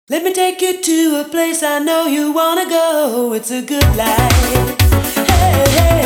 Let me take you to a place I know you wanna go. It's a good life. Hey, hey.